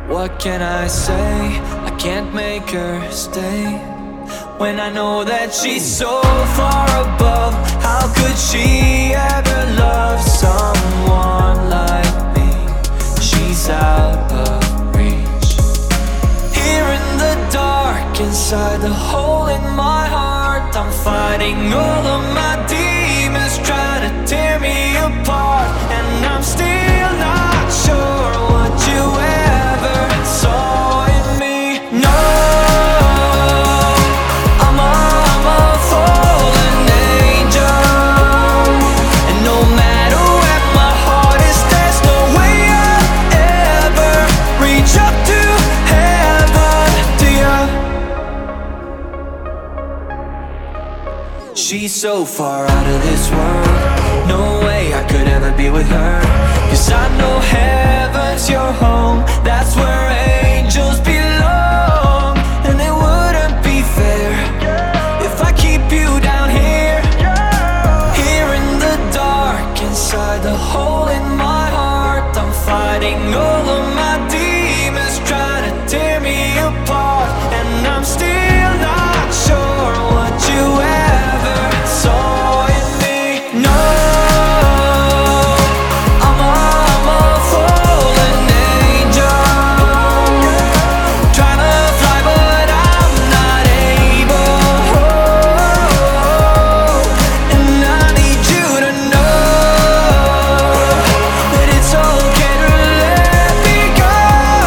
What can I say? I can't make her stay when I know that she's so far above. How could she ever love someone like me? She's out of reach. Here in the dark, inside the hole in my heart, I'm fighting all of my demons, trying to tear me apart. And I'm still not sure what you ever saw in me. No, I'm a fallen angel, and no matter where my heart is, there's no way I'll ever reach up to heaven to you. She's so far out of this world, no way I could ever be with her. 'Cause I know heaven's your home, that's where angels belong. And it wouldn't be fair if I keep you down here, here in the dark, inside the hole in my heart. I'm fighting all of my demons, trying to tear me apart. And I'm still not sure what you ever saw in me. No, I'm a fallen angel, trying to fly but I'm not able. And I need you to know that it's okay to let me go.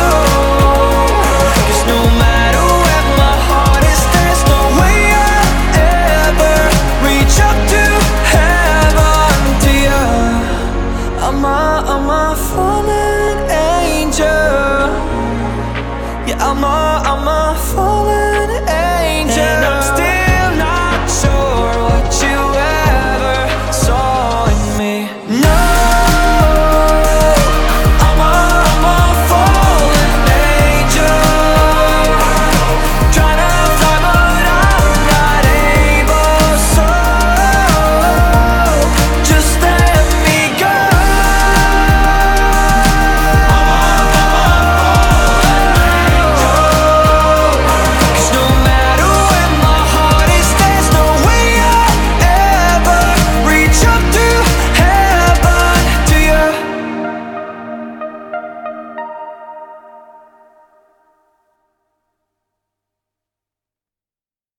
'Cause no matter where my heart is, there's no way I'll ever reach up to heaven to you. I'm a fallen angel. Yeah, I'm a fallen